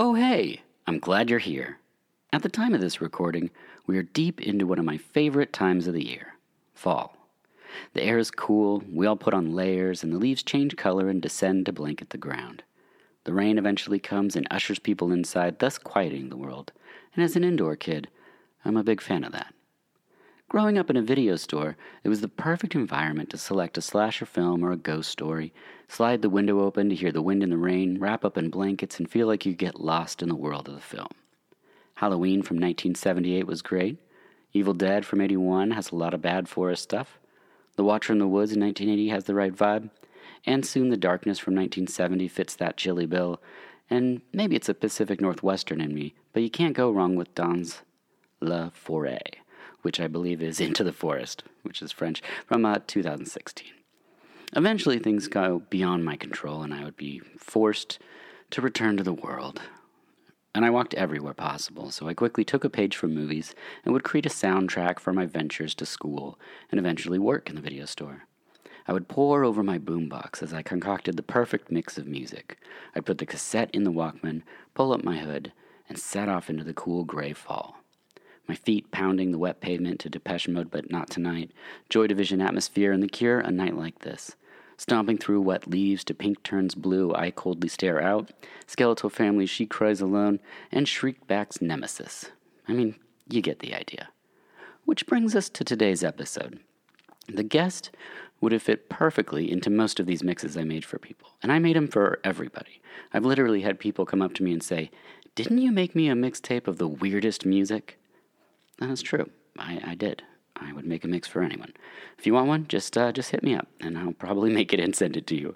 Oh, hey! I'm glad you're here. At the time of this recording, we are deep into one of my favorite times of the year, fall. The air is cool, we all put on layers, and the leaves change color and descend to blanket the ground. The rain eventually comes and ushers people inside, thus quieting the world. And as an indoor kid, I'm a big fan of that. Growing up in a video store, it was the perfect environment to select a slasher film or a ghost story, slide the window open to hear the wind and the rain, wrap up in blankets, and feel like you get lost in the world of the film. Halloween from 1978 was great. Evil Dead from 81 has a lot of bad forest stuff. The Watcher in the Woods in 1980 has the right vibe. And Soon the Darkness from 1970 fits that chilly bill. And maybe it's a Pacific Northwestern in me, but you can't go wrong with Dans La Forêt, which I believe is Into the Forest, which is French, from 2016. Eventually things go beyond my control and I would be forced to return to the world. And I walked everywhere possible, so I quickly took a page from movies and would create a soundtrack for my ventures to school and eventually work in the video store. I would pore over my boombox as I concocted the perfect mix of music. I'd put the cassette in the Walkman, pull up my hood, and set off into the cool gray fall. My feet pounding the wet pavement to Depeche Mode, But Not Tonight, Joy Division Atmosphere, and The Cure, A Night Like This. Stomping through wet leaves to Pink Turns Blue, I Coldly Stare Out, Skeletal Family, She Cries Alone, and Shriekback's Nemesis. I mean, you get the idea. Which brings us to today's episode. The guest would have fit perfectly into most of these mixes I made for people, and I made them for everybody. I've literally had people come up to me and say, "Didn't you make me a mixtape of the weirdest music?" And that's true. I did. I would make a mix for anyone. If you want one, just hit me up, and I'll probably make it and send it to you.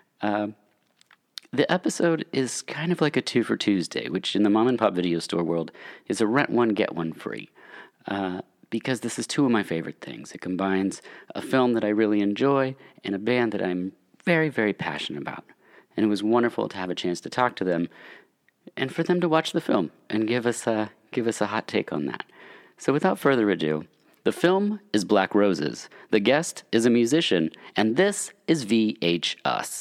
The episode is kind of like a 2 for Tuesday, which in the mom-and-pop video store world is a rent one, get one free. Because this is two of my favorite things. It combines a film that I really enjoy and a band that I'm very, very passionate about. And it was wonderful to have a chance to talk to them and for them to watch the film and give us a hot take on that. So without further ado, the film is Black Roses, the guest is a musician, and this is VH Us.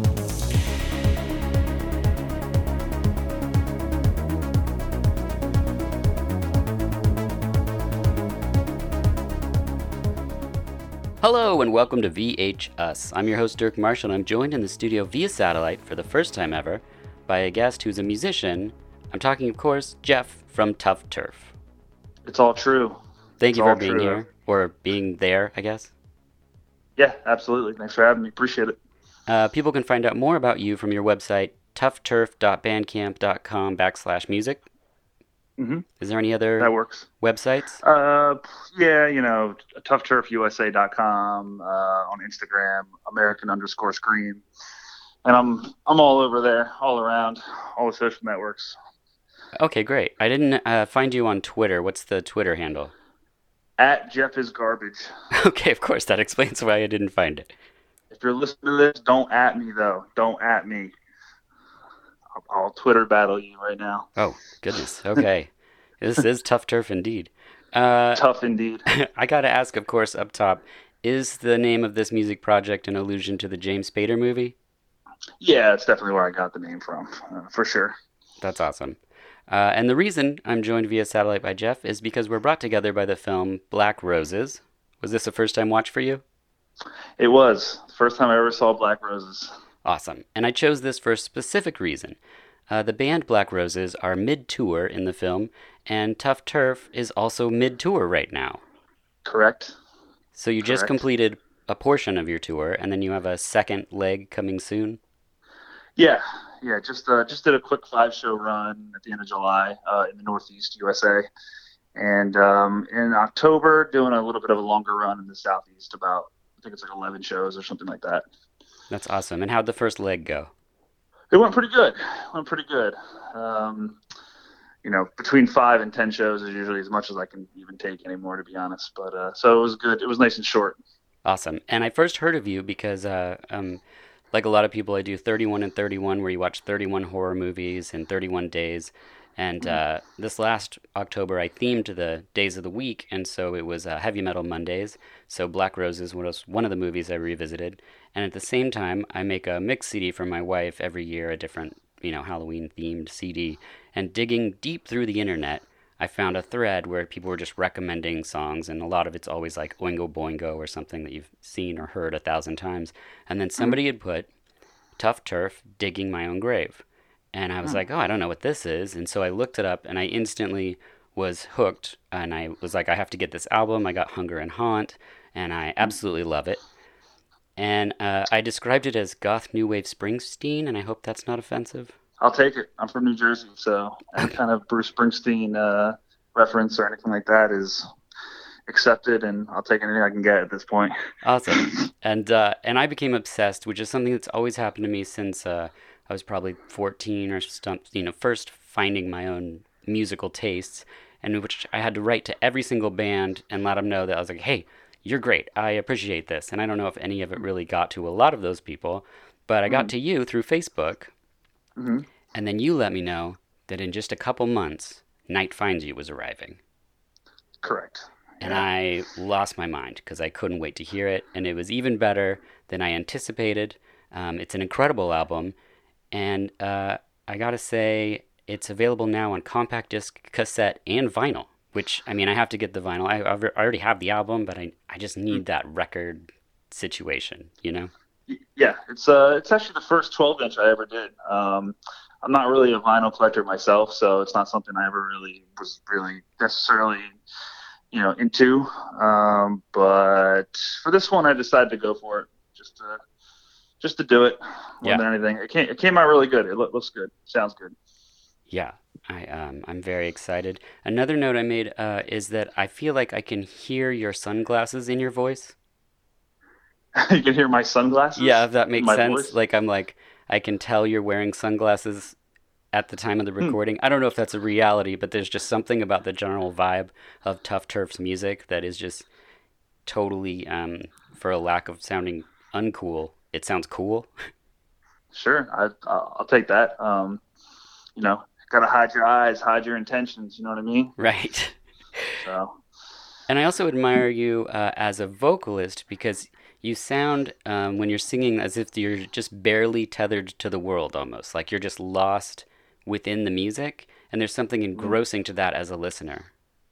Hello and welcome to VH Us. I'm your host Dirk Marshall, and I'm joined in the studio via satellite for the first time ever by a guest who's a musician. I'm talking, of course, Jeff from Tough Turf. It's all true. Thank you for being here, or being there, I guess. Yeah, absolutely. Thanks for having me. Appreciate it. People can find out more about you from your website, toughturf.bandcamp.com/music. Mm-hmm. Is there any other that works websites? Yeah, toughturfusa.com, on Instagram, American_Scream. And I'm all over there, all around, all the social networks. Okay, great. I didn't find you on Twitter. What's the Twitter handle? @JeffIsGarbage. Okay, of course. That explains why I didn't find it. If you're listening to this, don't @ me, though. Don't @ me. I'll Twitter battle you right now. Oh, goodness. Okay. This is Tough Turf indeed. Tough indeed. I got to ask, of course, up top, is the name of this music project an allusion to the James Spader movie? Yeah, that's definitely where I got the name from, for sure. That's awesome. And the reason I'm joined via satellite by Jeff is because we're brought together by the film Black Roses. Was this a first-time watch for you? It was. The first time I ever saw Black Roses. Awesome. And I chose this for a specific reason. The band Black Roses are mid-tour in the film, and Tough Turf is also mid-tour right now. Correct. So you just completed a portion of your tour, and then you have a second leg coming soon? Yeah, just did a quick 5-show run at the end of July in the Northeast USA, and in October doing a little bit of a longer run in the Southeast. I think it's like 11 shows or something like that. That's awesome. And how'd the first leg go? It went pretty good. Between 5 and 10 shows is usually as much as I can even take anymore, to be honest. But so it was good. It was nice and short. Awesome. And I first heard of you because like a lot of people, I do 31 and 31, where you watch 31 horror movies in 31 days. And this last October, I themed the days of the week, and so it was Heavy Metal Mondays. So Black Roses was one of the movies I revisited. And at the same time, I make a mix CD for my wife every year, a different Halloween themed CD. And digging deep through the internet, I found a thread where people were just recommending songs, and a lot of it's always like Oingo Boingo or something that you've seen or heard 1,000 times. And then somebody had put Tough Turf, Digging My Own Grave. And I was like, oh, I don't know what this is. And so I looked it up, and I instantly was hooked. And I was like, I have to get this album. I got Hunger and Haunt, and I absolutely love it. And I described it as goth new wave Springsteen, and I hope that's not offensive. I'll take it. I'm from New Jersey, so any kind of Bruce Springsteen reference or anything like that is accepted, and I'll take anything I can get at this point. Awesome. And I became obsessed, which is something that's always happened to me since I was probably 14 or something, first finding my own musical tastes, and which I had to write to every single band and let them know that I was like, hey, you're great. I appreciate this. And I don't know if any of it really got to a lot of those people, but I got to you through Facebook. Mm-hmm. And then you let me know that in just a couple months, Night Finds You was arriving. Correct. And I lost my mind because I couldn't wait to hear it. And it was even better than I anticipated. It's an incredible album. And I got to say, it's available now on compact disc, cassette, and vinyl. Which, I mean, I have to get the vinyl. I already have the album, but I just need that record situation, Yeah, it's actually the first 12-inch I ever did. I'm not really a vinyl collector myself, so it's not something I ever was necessarily, into. But for this one, I decided to go for it, just to do it more than anything. It came out really good. It looks good. Sounds good. Yeah, I'm very excited. Another note I made is that I feel like I can hear your sunglasses in your voice. You can hear my sunglasses? Yeah, if that makes sense. Voice? I can tell you're wearing sunglasses at the time of the recording. I don't know if that's a reality, but there's just something about the general vibe of Tough Turf's music that is just totally, for a lack of sounding uncool, it sounds cool. Sure, I'll take that. Gotta hide your eyes, hide your intentions. You know what I mean? Right. So. And I also admire you as a vocalist because you sound, when you're singing, as if you're just barely tethered to the world almost. Like you're just lost within the music. And there's something engrossing to that as a listener.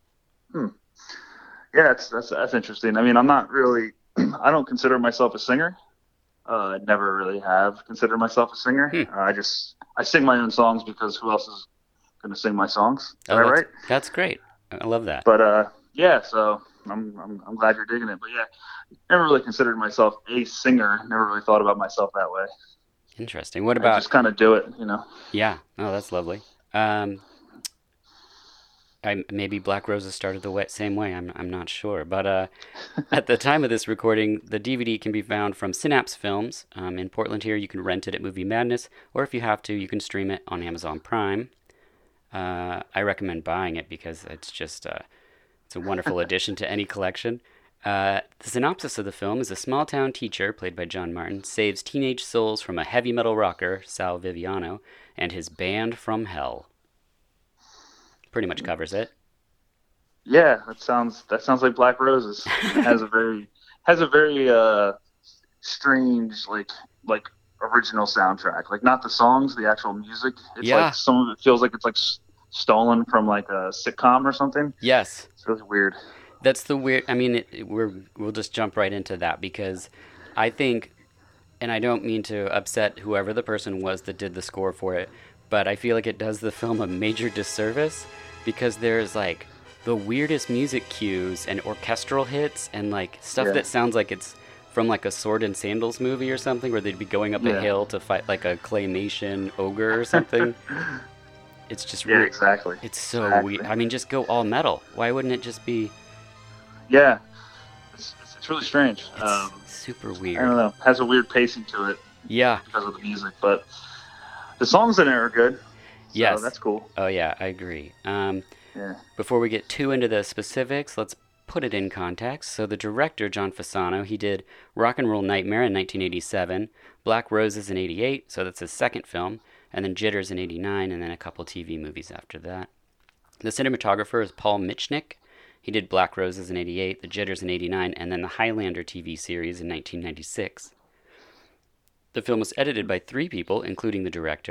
Yeah, that's interesting. I mean, I'm not really, I don't consider myself a singer. I never really have considered myself a singer. I sing my own songs because who else is going to sing my songs? Right? That's great. I love that. But yeah, so I'm glad you're digging it. But yeah, never really considered myself a singer. Never really thought about myself that way. Interesting. What about? I just kind of do it, Yeah. Oh, that's lovely. Maybe Black Roses started the same way. I'm not sure, but at the time of this recording, the DVD can be found from Synapse Films in Portland. Here, you can rent it at Movie Madness, or if you have to, you can stream it on Amazon Prime. I recommend buying it because it's just it's a wonderful addition to any collection. The synopsis of the film is a small-town teacher, played by John Martin, saves teenage souls from a heavy metal rocker, Sal Viviano, and his band from hell. Pretty much covers it. Yeah, that sounds like Black Roses. It has a very strange like original soundtrack. Like not the songs, the actual music. It's like some of it feels like it's like stolen from like a sitcom or something. Yes. It's really weird. That's the weird. I mean, we'll just jump right into that because I think, and I don't mean to upset whoever the person was that did the score for it, but I feel like it does the film a major disservice because there's like the weirdest music cues and orchestral hits and like stuff that sounds like it's from like a Sword and Sandals movie or something where they'd be going up a hill to fight like a claymation ogre or something. It's just weird. Exactly. It's so weird. I mean, just go all metal. Why wouldn't it just be? Yeah, it's really strange. It's super weird. I don't know. It has a weird pacing to it. Yeah. Because of the music, but the songs in it are good. So yes. That's cool. Oh yeah, I agree. Yeah. Before we get too into the specifics, let's put it in context. So the director, John Fasano, he did Rock and Roll Nightmare in 1987, Black Roses in 88, so that's his second film, and then Jitters in 89, and then a couple TV movies after that. The cinematographer is Paul Mitchnick. He did Black Roses in 88, The Jitters in 89, and then the Highlander TV series in 1996. The film was edited by 3 people, including the director,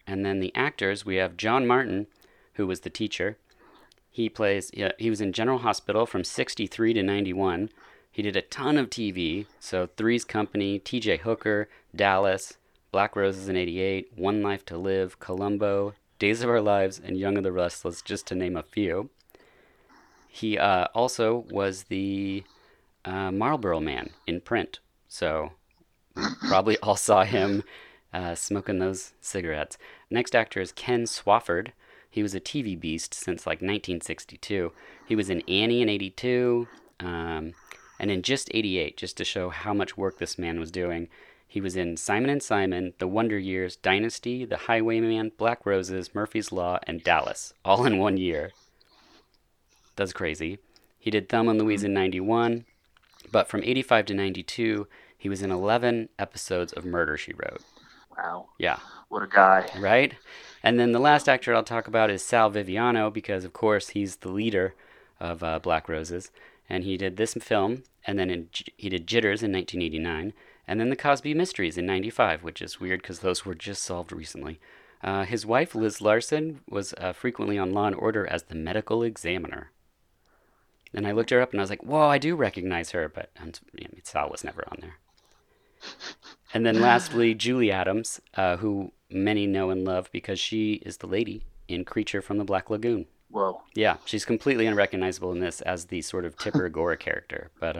And then the actors, we have John Martin, who was the teacher. He was in General Hospital from 63 to 91. He did a ton of TV, so Three's Company, T.J. Hooker, Dallas, Black Roses in 88, One Life to Live, Columbo, Days of Our Lives, and Young and the Restless, just to name a few. He also was the Marlboro Man in print, so probably all saw him smoking those cigarettes. Next actor is Ken Swofford. He was a TV beast since like 1962. He was in Annie in 82, and in just 88, just to show how much work this man was doing. He was in Simon and Simon, The Wonder Years, Dynasty, The Highwayman, Black Roses, Murphy's Law, and Dallas, all in 1 year. That's crazy. He did Thelma and Louise in 91, but from 85 to 92, he was in 11 episodes of Murder, She Wrote. Wow. Yeah. What a guy. Right? And then the last actor I'll talk about is Sal Viviano, because, of course, he's the leader of Black Roses. And he did this film, and then he did Jitters in 1989, and then The Cosby Mysteries in 95, which is weird because those were just solved recently. His wife, Liz Larson, was frequently on Law & Order as the medical examiner. And I looked her up, and I was like, whoa, I do recognize her, but Sal was never on there. And then lastly, Julie Adams, who many know and love because she is the lady in Creature from the Black Lagoon. Whoa. Yeah, she's completely unrecognizable in this as the sort of Tipper Gore character. But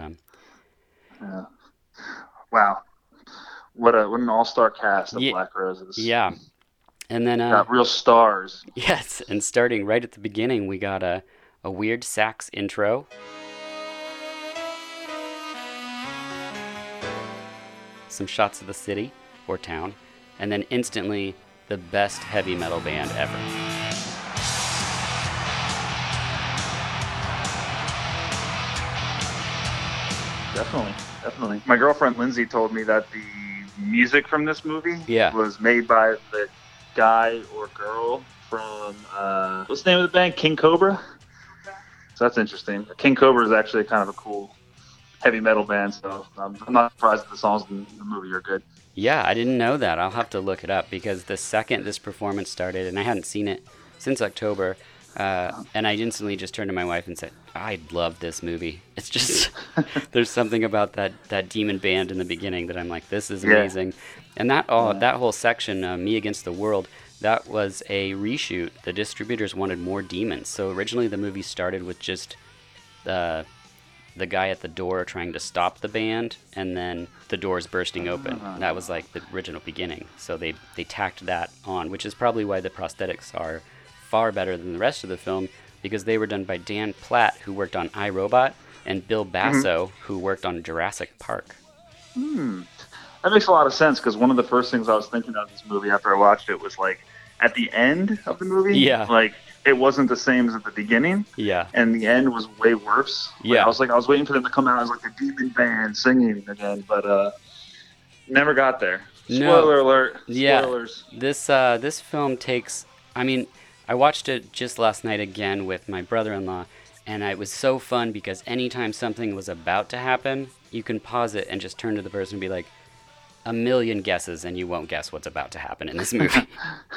wow, what an all-star cast of Black Roses. Yeah, and then got real stars. Yes, and starting right at the beginning, we got a weird sax intro. Some shots of the city or town, and then instantly the best heavy metal band ever. Definitely. My girlfriend Lindsay told me that the music from this movie was made by the guy or girl from what's the name of the band? King Cobra. So that's interesting. King Cobra is actually kind of a cool heavy metal band, so I'm not surprised that the songs in the movie are good. Yeah, I didn't know that. I'll have to look it up, because the second this performance started, and I hadn't seen it since October, and I instantly just turned to my wife and said, I love this movie. It's just, there's something about that demon band in the beginning that I'm like, this is amazing. Yeah. And that whole section, Me Against the World, that was a reshoot. The distributors wanted more demons. So originally the movie started with just the guy at the door trying to stop the band, and then the doors bursting open. That was like the original beginning. So they tacked that on, which is probably why the prosthetics are far better than the rest of the film, because they were done by Dan Platt, who worked on iRobot, and Bill Basso, who worked on Jurassic Park. That makes a lot of sense, because one of the first things I was thinking of this movie after I watched it was like, at the end of the movie, like, it wasn't the same as at the beginning. Yeah. And the end was way worse. Yeah. I was waiting for them to come out as like the demon band singing again, but never got there. Spoiler alert. Spoilers. Yeah. This film takes, I watched it just last night again with my brother-in-law, and it was so fun because anytime something was about to happen, you can pause it and just turn to the person and be like, a million guesses and you won't guess what's about to happen in this movie.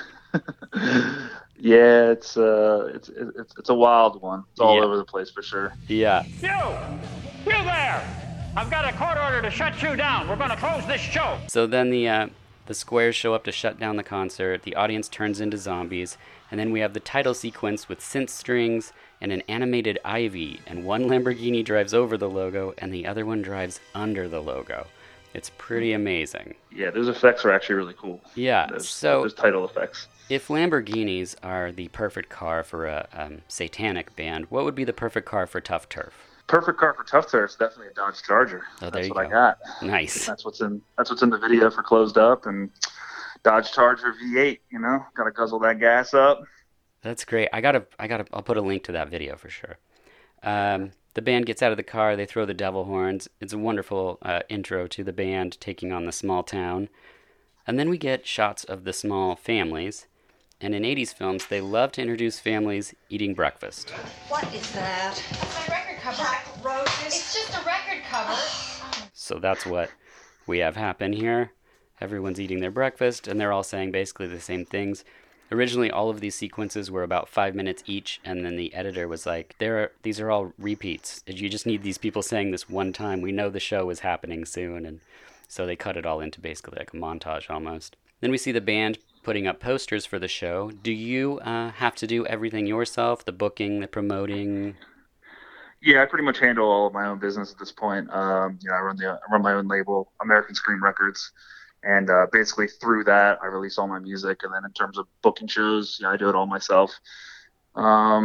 Yeah, it's a wild one. It's all over the place for sure. Yeah. You there! I've got a court order to shut you down. We're going to close this show. So then the squares show up to shut down the concert. The audience turns into zombies, and then we have the title sequence with synth strings and an animated Ivy, and one Lamborghini drives over the logo and the other one drives under the logo. It's pretty amazing. Yeah, those effects are actually really cool. Yeah, those title effects. If Lamborghinis are the perfect car for a satanic band, what would be the perfect car for Tough Turf? Perfect car for Tough Turf is definitely a Dodge Charger. Oh, that's what I got. Nice. That's what's in the video for Closed Up, and Dodge Charger V8. Gotta guzzle that gas up. That's great. I'll put a link to that video for sure. The band gets out of the car. They throw the devil horns. It's a wonderful intro to the band taking on the small town. And then we get shots of the small families. And in 80s films, they love to introduce families eating breakfast. What is that? That's my record cover. Black Roses? It's just a record cover. So that's what we have happen here. Everyone's eating their breakfast, and they're all saying basically the same things. Originally, all of these sequences were about 5 minutes each, and then the editor was like, these are all repeats. You just need these people saying this one time. We know the show is happening soon, and so they cut it all into basically like a montage almost. Then we see the band putting up posters for the show. Do you have to do everything yourself, the booking, the promoting? Yeah, I pretty much handle all of my own business at this point. I run my own label, American Scream Records. And basically through that, I release all my music. And then in terms of booking shows, I do it all myself. So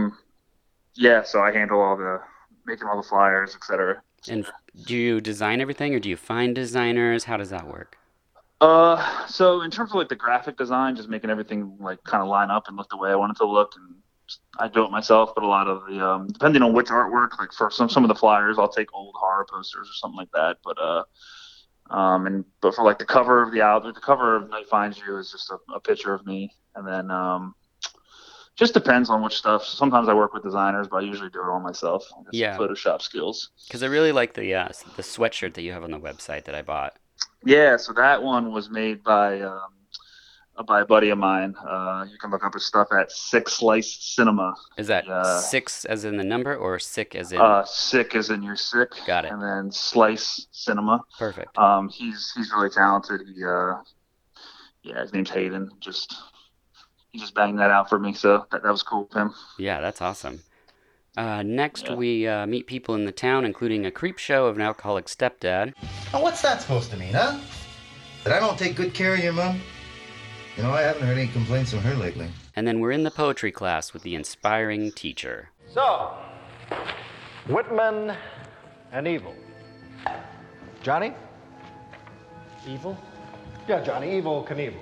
I handle making all the flyers, etc. And do you design everything, or do you find designers? How does that work? So in terms of like the graphic design, just making everything like kind of line up and look the way I want it to look, and I do it myself. But a lot of the depending on which artwork, like for some of the flyers, I'll take old horror posters or something like that. But for like the cover of the cover of Night Finds You is just a picture of me, and then just depends on which stuff. Sometimes I work with designers, but I usually do it all myself. Yeah, Photoshop skills. Because I really like the sweatshirt that you have on the website that I bought. Yeah, so that one was made by a buddy of mine. You can look up his stuff at Sick Slice Cinema. Is that six as in the number, or sick as in? Sick as in you're sick. Got it. And then Slice Cinema. Perfect. He's really talented. His name's Hayden. He just banged that out for me, so that was cool with him. Yeah, that's awesome. Next, we meet people in the town, including a creep show of an alcoholic stepdad. Now, what's that supposed to mean, huh? That I don't take good care of your mom? I haven't heard any complaints from her lately. And then we're in the poetry class with the inspiring teacher. So, Whitman and Evil. Johnny? Evil? Yeah, Johnny. Evel Knievel.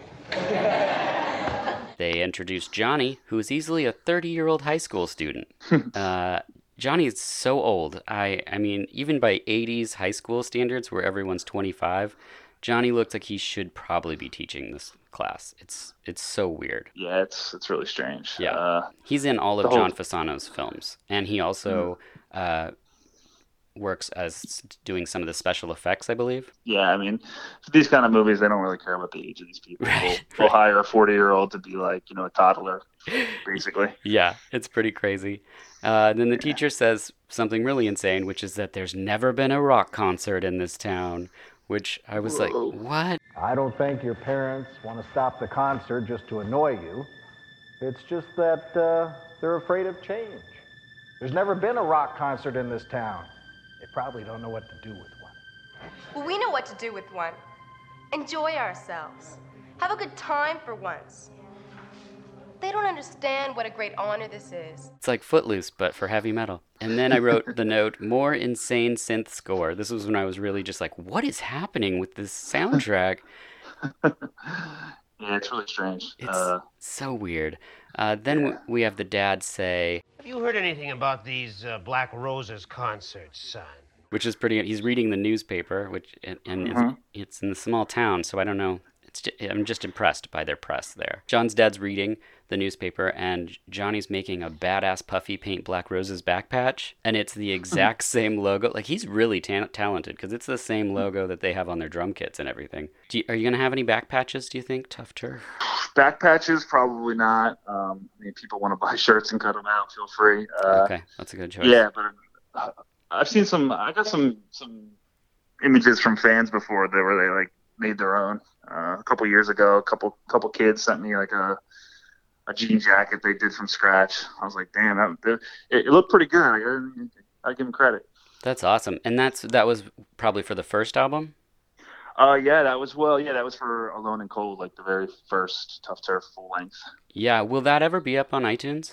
They introduce Johnny, who is easily a 30-year-old high school student. Johnny is so old. I mean, even by 80s high school standards where everyone's 25, Johnny looks like he should probably be teaching this class. It's so weird. Yeah, it's really strange. Yeah. He's in all of John Fasano's films, and he also works as doing some of the special effects, I believe. Yeah, I mean, for these kind of movies, they don't really care about the age of these people. Right, They'll hire a 40-year-old to be like, a toddler, basically. Yeah, it's pretty crazy. Then the teacher says something really insane, which is that there's never been a rock concert in this town, which I was like, what? I don't think your parents want to stop the concert just to annoy you. It's just that they're afraid of change. There's never been a rock concert in this town. They probably don't know what to do with one. Well, we know what to do with one. Enjoy ourselves. Have a good time for once. They don't understand what a great honor this is. It's like Footloose, but for heavy metal. And then I wrote the note, more insane synth score. This was when I was really just like, what is happening with this soundtrack? Yeah, it's really strange. It's so weird. Then we have the dad say... Have you heard anything about these Black Roses concerts, son? Which is pretty... He's reading the newspaper, it's in the small town, so I don't know. I'm just impressed by their press there. John's dad's reading the newspaper, and Johnny's making a badass puffy paint Black Roses back patch, and it's the exact same logo. Like, he's really talented, because it's the same logo that they have on their drum kits and everything. Are you going to have any back patches, do you think, Tough Turf? Back patches, probably not. I mean, people want to buy shirts and cut them out, feel free. Okay, that's a good choice. Yeah, but I've seen I got some images from fans before where they like made their own. A couple years ago, a couple kids sent me like a jean jacket they did from scratch. I was like, damn, it looked pretty good. I give them credit. That's awesome. And that was probably for the first album? That was for Alone and Cold, like the very first Tough Turf full length. Yeah, will that ever be up on iTunes?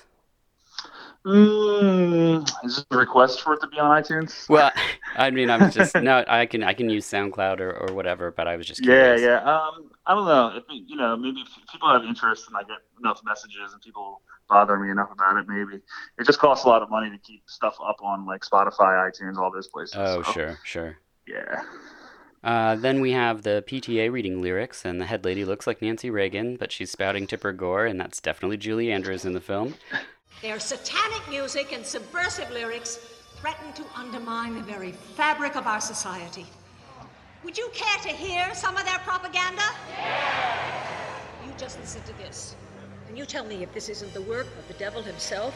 Is this a request for it to be on iTunes? Well, I mean, I'm just no. I can use SoundCloud or whatever, but I was just curious. Yeah. I don't know. Maybe if people have interest and I get enough messages and people bother me enough about it, maybe it just costs a lot of money to keep stuff up on like Spotify, iTunes, all those places. Oh, so. Sure. Yeah. Then we have the PTA reading lyrics, and the head lady looks like Nancy Reagan, but she's spouting Tipper Gore, and that's definitely Julie Andrews in the film. Their satanic music and subversive lyrics threaten to undermine the very fabric of our society. Would you care to hear some of their propaganda? Yeah. You just listen to this, and you tell me if this isn't the work of the devil himself.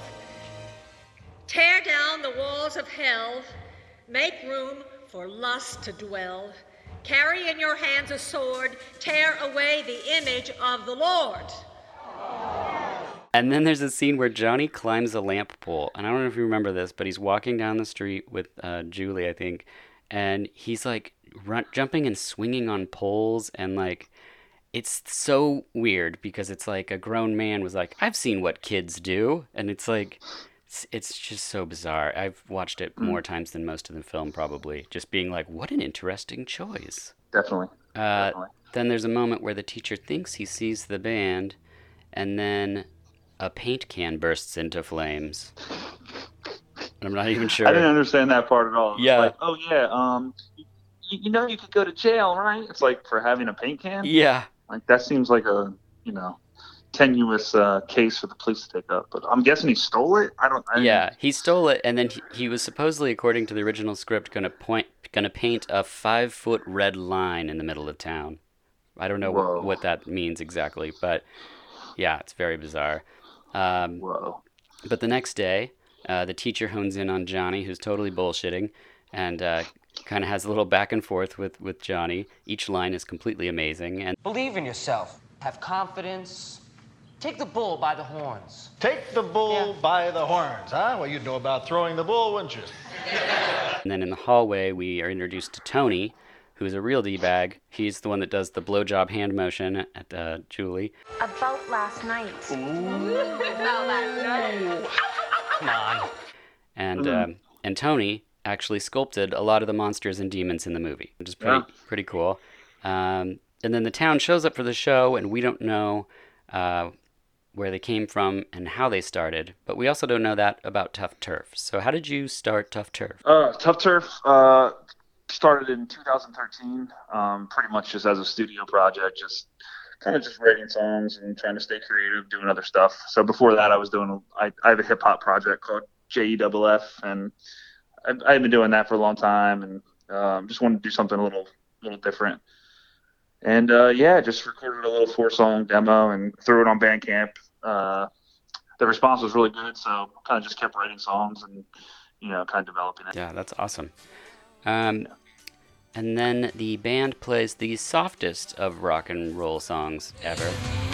Tear down the walls of hell, make room for lust to dwell. Carry in your hands a sword, tear away the image of the Lord. And then there's a scene where Johnny climbs a lamp pole. And I don't know if you remember this, but he's walking down the street with Julie, I think. And he's like jumping and swinging on poles. And like, it's so weird because it's like a grown man was like, I've seen what kids do. And it's like, it's just so bizarre. I've watched it more times than most of the film, probably. Just being like, what an interesting choice. Definitely. Then there's a moment where the teacher thinks he sees the band, and then a paint can bursts into flames. And I'm not even sure. I didn't understand that part at all. Yeah. Like, oh yeah, you know you could go to jail, right? It's like for having a paint can. Yeah. Like that seems like a tenuous case for the police to take up. But I'm guessing he stole it. Yeah, he stole it, and then he was supposedly, according to the original script, gonna paint a 5-foot red line in the middle of town. I don't know what that means exactly, but yeah, it's very bizarre. Whoa. But the next day, the teacher hones in on Johnny, who's totally bullshitting, and kind of has a little back and forth with Johnny. Each line is completely amazing. And believe in yourself. Have confidence. Take the bull by the horns. Take the bull by the horns, huh? Well, you'd know about throwing the bull, wouldn't you? And then in the hallway, we are introduced to Tony, who's a real D-bag. He's the one that does the blowjob hand motion at Julie. About last night. About last night. Come on. And Tony actually sculpted a lot of the monsters and demons in the movie, which is pretty cool. And then the town shows up for the show, and we don't know where they came from and how they started, but we also don't know that about Tough Turf. So how did you start Tough Turf? Tough Turf started in 2013, pretty much just as a studio project, just writing songs and trying to stay creative, doing other stuff. So before that, I was I have a hip hop project called JEFF, and I've been doing that for a long time, and just wanted to do something a little different. And just recorded a little 4-song demo and threw it on Bandcamp. The response was really good, so kind of just kept writing songs and kind of developing it. Yeah, that's awesome. And then the band plays the softest of rock and roll songs ever.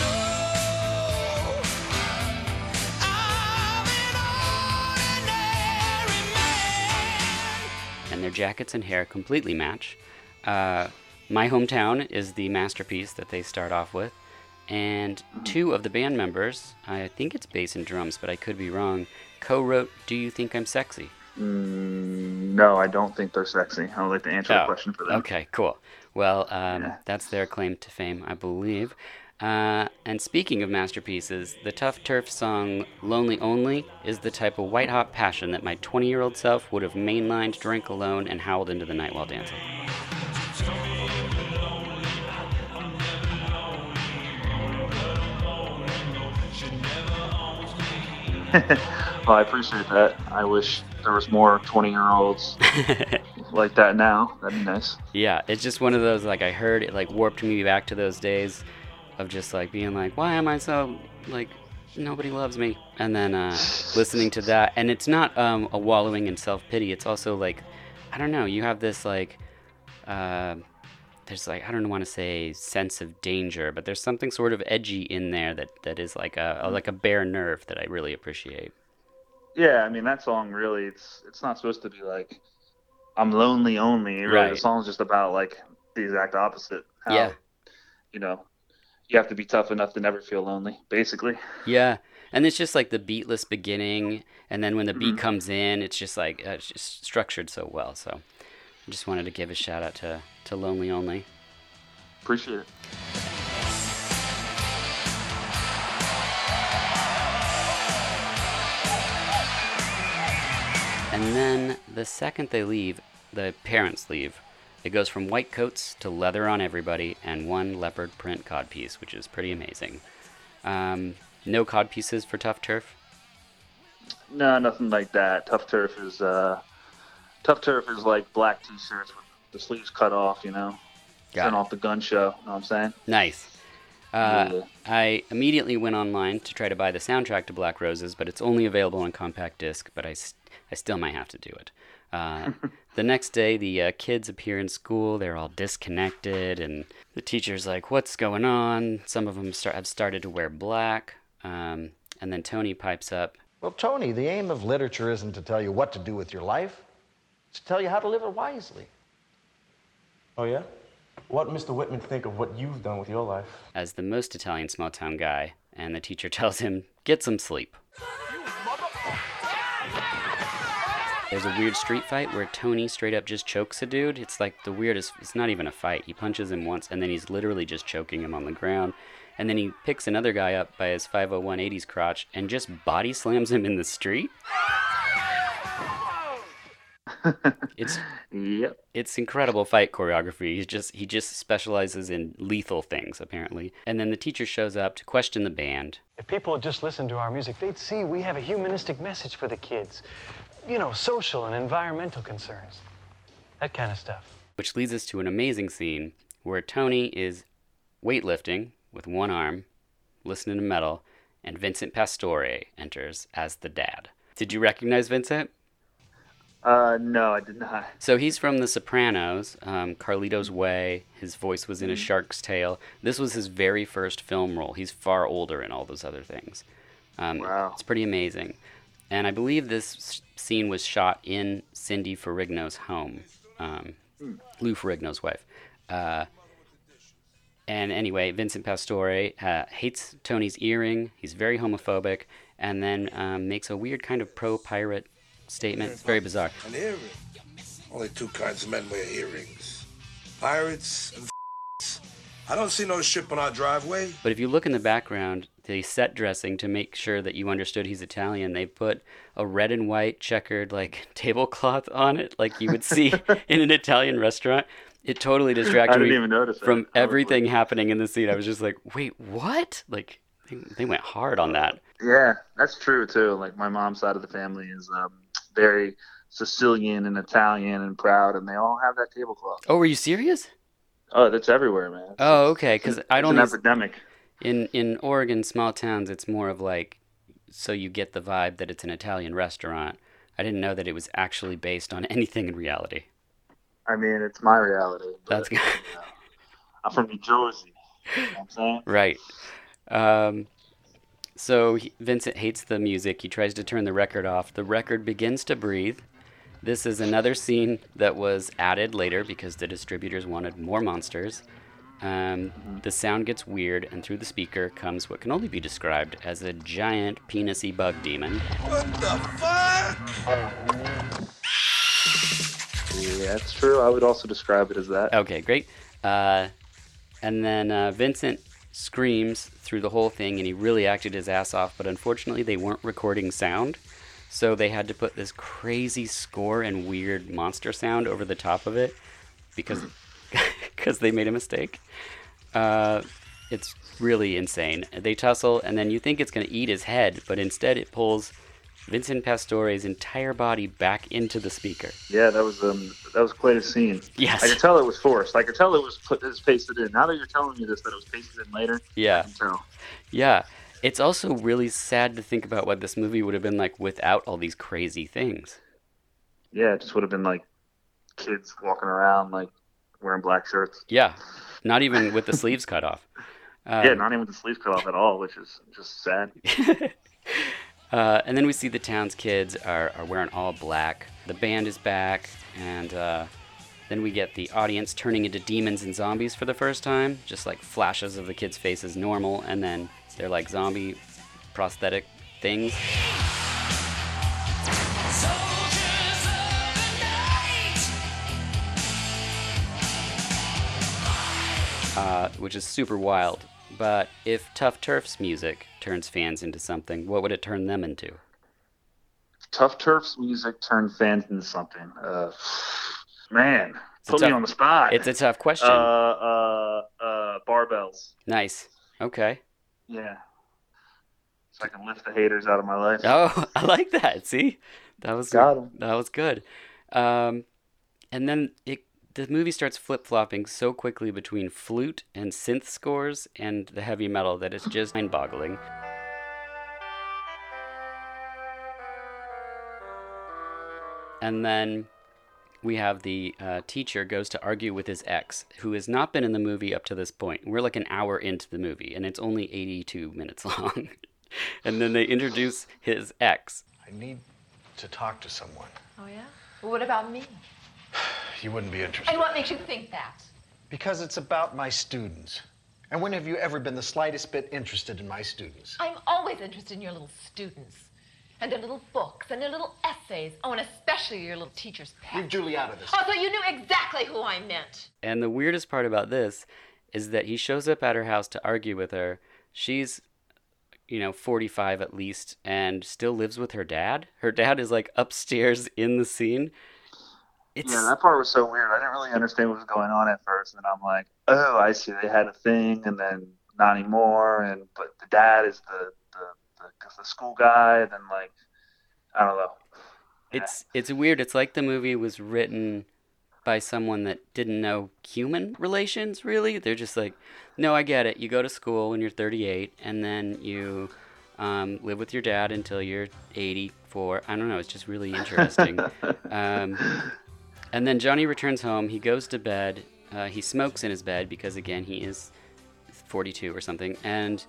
And their jackets and hair completely match. My Hometown is the masterpiece that they start off with, and 2 of the band members, I think it's bass and drums, but I could be wrong, co-wrote Do You Think I'm Sexy? No, I don't think they're sexy. I would like to answer the question for them. Okay, cool. Well, that's their claim to fame, I believe. And speaking of masterpieces, the Tough Turf song Lonely Only is the type of white-hot passion that my 20-year-old self would have mainlined, drank alone, and howled into the night while dancing. Well, I appreciate that. I wish there was more 20-year-olds like that now. That'd be nice. Yeah, it's just one of those, like, I heard it, like, warped me back to those days of just, like, being like, why am I so, like, nobody loves me? And then listening to that. And it's not a wallowing in self-pity. It's also, like, I don't know, you have this, like, there's, like, I don't want to say sense of danger, but there's something sort of edgy in there that is like a bare nerve that I really appreciate. Yeah, I mean, that song really, it's not supposed to be like, I'm lonely only. Really, right. The song's just about, like, the exact opposite. How, you have to be tough enough to never feel lonely, basically. Yeah, and it's just, like, the beatless beginning, and then when the beat comes in, it's just, like, it's just structured so well, so I just wanted to give a shout-out to Lonely Only. Appreciate it. And then the second they leave, the parents leave, it goes from white coats to leather on everybody and 1 leopard print codpiece, which is pretty amazing. No codpieces for Tough Turf? No, nothing like that. Tough Turf is like black t-shirts with the sleeves cut off, Turn off the gun show. You know what I'm saying? Nice. Yeah. I immediately went online to try to buy the soundtrack to Black Roses, but it's only available on compact disc, but I still might have to do it. The next day, the kids appear in school. They're all disconnected, and the teacher's like, what's going on? Some of them have started to wear black, and then Tony pipes up. Well, Tony, the aim of literature isn't to tell you what to do with your life. It's to tell you how to live it wisely. Oh, yeah? What Mr. Whitman think of what you've done with your life? As the most Italian small-town guy, and the teacher tells him, get some sleep. There's a weird street fight where Tony straight up just chokes a dude. It's like the weirdest, it's not even a fight. He punches him once, and then he's literally just choking him on the ground. And then he picks another guy up by his 50180's crotch and just body slams him in the street. It's incredible fight choreography. He just specializes in lethal things, apparently. And then the teacher shows up to question the band. If people had just listened to our music, they'd see we have a humanistic message for the kids. You know, social and environmental concerns. That kind of stuff. Which leads us to an amazing scene where Tony is weightlifting with one arm, listening to metal, and Vincent Pastore enters as the dad. Did you recognize Vincent? No, I did not. So he's from The Sopranos, Carlito's Way. His voice was in A Shark's Tale. This was his very first film role. He's far older in all those other things. Wow. It's pretty amazing. And I believe this scene was shot in Cindy Ferrigno's home, Lou Ferrigno's wife. And anyway, Vincent Pastore hates Tony's earring. He's very homophobic, and then makes a weird kind of pro-pirate statement. It's very bizarre. An earring. Only two kinds of men wear earrings. Pirates and I don't see no ship on our driveway. But if you look in the background, the set dressing, to make sure that you understood he's Italian, they put a red and white checkered like tablecloth on it, like you would see in an Italian restaurant. It totally distracted me from everything happening in the scene. I was just like, wait, what? Like, they went hard on that. Yeah, that's true too. Like my mom's side of the family is very Sicilian and Italian and proud, and they all have that tablecloth. Oh, were you serious? Oh, that's everywhere, man. Oh, okay. Because I don't. It's an epidemic. In Oregon, small towns, it's more of like, so you get the vibe that it's an Italian restaurant. I didn't know that it was actually based on anything in reality. I mean, it's my reality. That's good. I'm from New Jersey. You know what I'm saying? Right. So Vincent hates the music. He tries to turn the record off. The record begins to breathe. This is another scene that was added later because the distributors wanted more monsters. The sound gets weird, and through the speaker comes what can only be described as a giant penis-y bug demon. What the fuck? Yeah, that's true. I would also describe it as that. Okay, great. And then Vincent screams through the whole thing, and he really acted his ass off, but unfortunately they weren't recording sound, so they had to put this crazy score and weird monster sound over the top of it because they made a mistake. It's really insane. They tussle, and then you think it's going to eat his head, but instead it pulls Vincent Pastore's entire body back into the speaker. Yeah, that was quite a scene. Yes. I could tell it was forced. I could tell it was pasted in. Now that you're telling me this, that it was pasted in later, yeah. I can tell. Yeah. It's also really sad to think about what this movie would have been like without all these crazy things. Yeah, it just would have been like kids walking around like wearing black shirts. Yeah, not even with the sleeves cut off. Yeah, not even with the sleeves cut off at all, which is just sad. And then we see the town's kids are wearing all black. The band is back, and then we get the audience turning into demons and zombies for the first time. Just like flashes of the kids' faces normal, and then they're like zombie prosthetic things. Which is super wild. But if Tough Turf's music turns fans into something, what would it turn them into? Tough Turf's music turned fans into something. Man, put me on the spot. It's a tough question. Barbells. Nice. Okay. Yeah. So I can lift the haters out of my life. Oh, I like that. See? That was good. And then the movie starts flip-flopping so quickly between flute and synth scores and the heavy metal that it's just mind-boggling. And then we have the teacher goes to argue with his ex, who has not been in the movie up to this point. We're like an hour into the movie, and it's only 82 minutes long. And then they introduce his ex. I need to talk to someone. Oh, yeah? Well, what about me? You wouldn't be interested. And what makes you think that? Because it's about my students. And when have you ever been the slightest bit interested in my students? I'm always interested in your little students. And their little books, and their little essays. Oh, and especially your little teacher's pet. Leave Julie out of this. Oh, so you knew exactly who I meant. And the weirdest part about this is that he shows up at her house to argue with her. She's, 45 at least, and still lives with her dad. Her dad is, like, upstairs in the scene. Yeah, that part was so weird. I didn't really understand what was going on at first. And I'm like, oh, I see. They had a thing, and then not anymore. But the dad is the school guy, and then, like, I don't know. It's weird. It's like the movie was written by someone that didn't know human relations, really. They're just like, no, I get it. You go to school when you're 38, and then you live with your dad until you're 84. I don't know. It's just really interesting. And then Johnny returns home. He goes to bed. He smokes in his bed because, again, he is 42 or something. And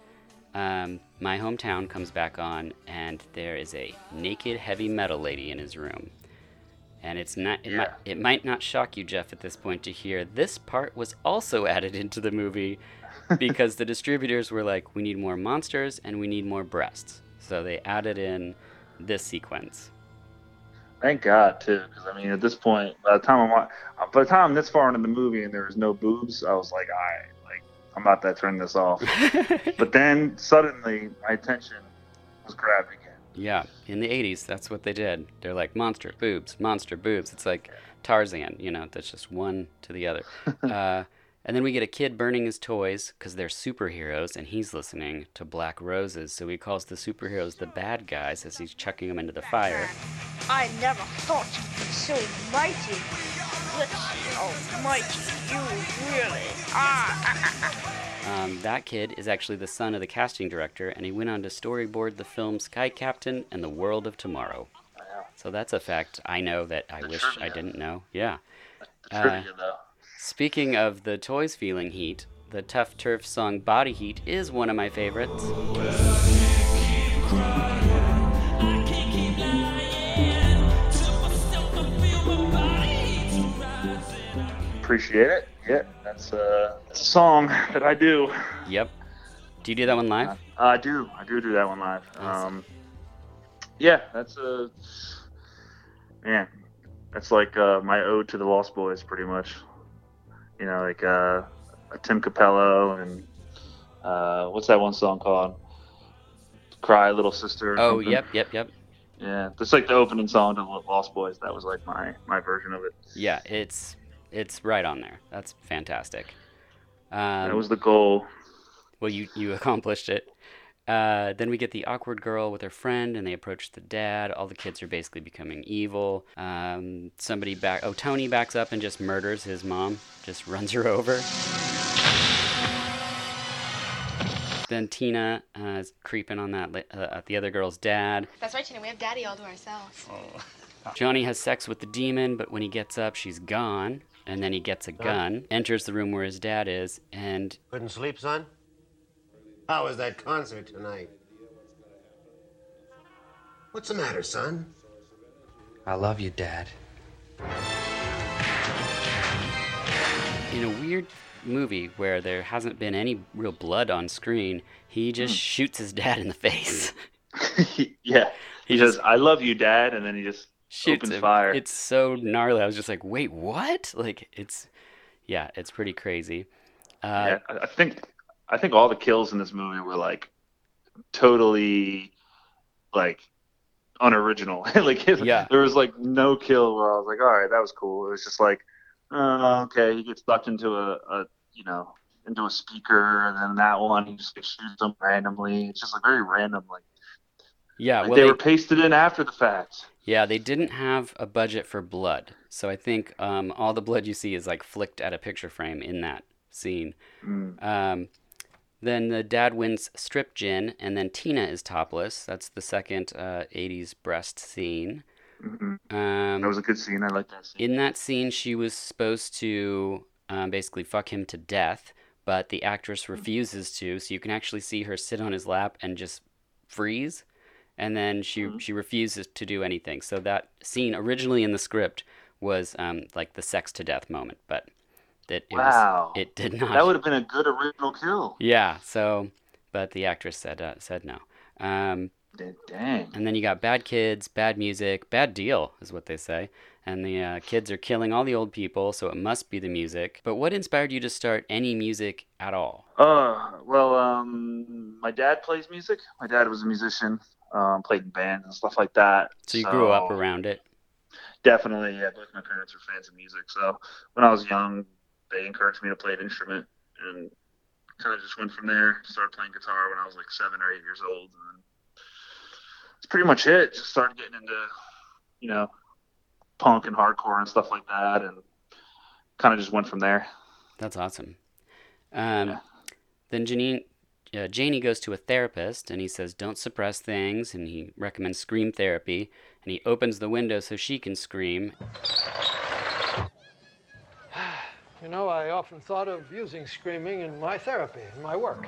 My Hometown comes back on, and there is a naked heavy metal lady in his room. And it might not shock you, Jeff, at this point to hear this part was also added into the movie because the distributors were like, we need more monsters and we need more breasts. So they added in this sequence. Thank God, too, because, I mean, at this point, by the time I'm this far into the movie and there was no boobs, I was like, all right, like, I'm about to turn this off. But then, suddenly, my attention was grabbed again. Yeah, in the 80s, that's what they did. They're like, monster, boobs. It's like Tarzan, that's just one to the other. And then we get a kid burning his toys because they're superheroes, and he's listening to Black Roses, so he calls the superheroes the bad guys as he's chucking them into the fire. I never thought you'd be so mighty. How mighty you really are. That kid is actually the son of the casting director, and he went on to storyboard the film Sky Captain and the World of Tomorrow. So that's a fact I know that I wish I didn't know. Yeah. Trivia, though. Speaking of the toys feeling heat, the Tough Turf song Body Heat is one of my favorites. Appreciate it. Yeah, that's a song that I do. Yep. Do you do that one live? I do that one live. Awesome. Yeah, that's that's like my ode to the Lost Boys, pretty much. Like a Tim Capello and what's that one song called? Cry, Little Sister. Oh, yep. Yeah, that's like the opening song to Lost Boys. That was like my version of it. Yeah, it's right on there. That's fantastic. That was the goal. Well, you accomplished it. Then we get the awkward girl with her friend, and they approach the dad. All the kids are basically becoming evil. Tony backs up and just murders his mom, just runs her over. Then Tina is creeping on the other girl's dad. That's right, Tina. We have Daddy all to ourselves. Johnny has sex with the demon, but when he gets up, she's gone. And then he gets a gun, enters the room where his dad is, and... Couldn't sleep, son? How was that concert tonight? What's the matter, son? I love you, Dad. In a weird movie where there hasn't been any real blood on screen, he just shoots his dad in the face. Yeah. He says, I love you, Dad, and then he just opens fire. It's so gnarly. I was just like, wait, what? Like, it's pretty crazy. Yeah, I think all the kills in this movie were like totally like unoriginal. There was like no kill where I was like, all right, that was cool. It was just like, okay, he gets sucked into into a speaker, and then that one he just like, shoots them randomly. It's just like very random, like Yeah, Like well, they were pasted in after the fact. Yeah, they didn't have a budget for blood, so I think all the blood you see is like flicked at a picture frame in that scene. Then the dad wins strip gin, and then Tina is topless. That's the second 80s breast scene. That was a good scene. I like that scene. In that scene, she was supposed to basically fuck him to death, but the actress refuses to, so you can actually see her sit on his lap and just freeze, and then she refuses to do anything. So that scene originally in the script was like the sex to death moment, but it did not. That would have been a good original kill. Yeah, so, but the actress said no. Dang. And then you got bad kids, bad music, bad deal is what they say. And the kids are killing all the old people, so it must be the music. But what inspired you to start any music at all? Well, my dad plays music. My dad was a musician, played in bands and stuff like that. So you grew up around it? Definitely, yeah. Both my parents are fans of music. So when I was young, they encouraged me to play an instrument, and kind of just went from there. Started playing guitar when I was like 7 or 8 years old, and that's pretty much it. Just started getting into, punk and hardcore and stuff like that, and kind of just went from there. That's awesome. Then Janie goes to a therapist, and he says, don't suppress things, and he recommends scream therapy, and he opens the window so she can scream. I often thought of using screaming in my therapy, in my work.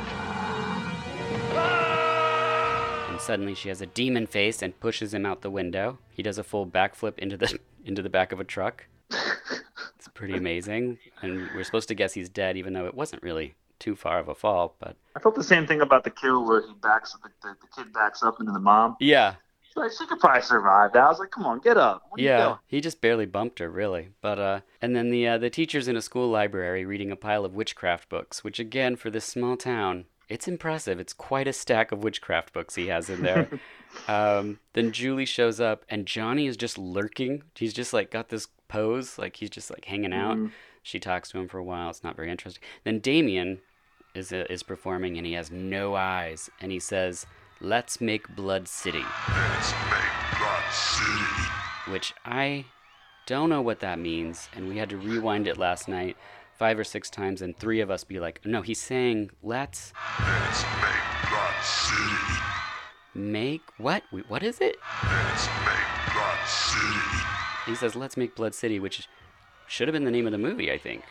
And suddenly she has a demon face and pushes him out the window. He does a full backflip into the back of a truck. It's pretty amazing. And we're supposed to guess he's dead, even though it wasn't really too far of a fall. But I felt the same thing about the kill where he backs the kid backs up into the mom. Yeah. Like, she could probably survive that. I was like, come on, get up. What are you doing? He just barely bumped her, really. But and then the teacher's in a school library reading a pile of witchcraft books, which again, for this small town, it's impressive. It's quite a stack of witchcraft books he has in there. Then Julie shows up, and Johnny is just lurking. He's just like got this pose, like he's just like hanging out. She talks to him for a while. It's not very interesting. Then Damien is performing, and he has no eyes, and he says, "Let's make Blood City." Let's make Blood City. Which I don't know what that means, and we had to rewind it last night 5 or 6 times, and 3 of us be like, no, he's saying, let's make Blood City. Make what? Wait, what is it? Let's make Blood City. He says, let's make Blood City, which should have been the name of the movie, I think.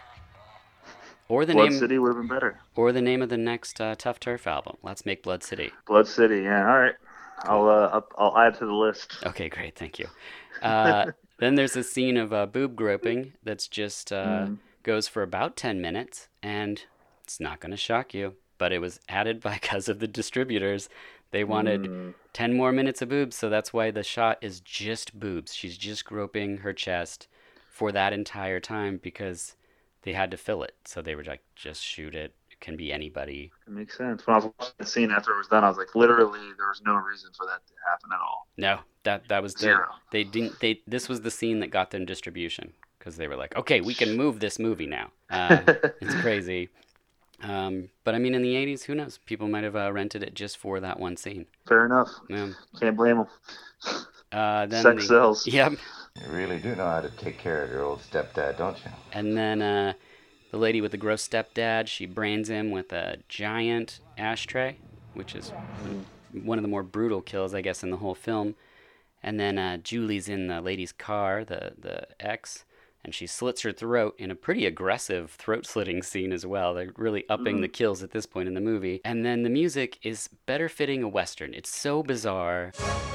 Or the Blood name, City would have been better. Or the name of the next Tough Turf album. Let's make Blood City. Blood City, yeah. All right. I'll add to the list. Okay, great. Thank you. Then there's a scene of boob groping that's just goes for about 10 minutes, and it's not going to shock you, but it was added because of the distributors. They wanted 10 more minutes of boobs, so that's why the shot is just boobs. She's just groping her chest for that entire time because they had to fill it. So they were like, just shoot it. It can be anybody. It makes sense. When I was watching the scene after it was done, I was like, literally, there was no reason for that to happen at all. No, that was Zero. This was the scene that got them distribution because they were like, okay, we can move this movie now. It's crazy. But I mean, in the 80s, who knows? People might have rented it just for that one scene. Fair enough. Yeah. Can't blame them. Sex sells. Yep. You really do know how to take care of your old stepdad, don't you? And then the lady with the gross stepdad, she brains him with a giant ashtray, which is one of the more brutal kills, I guess, in the whole film. And then Julie's in the lady's car, the ex, and she slits her throat in a pretty aggressive throat-slitting scene as well. They're really upping the kills at this point in the movie. And then the music is better fitting a Western. It's so bizarre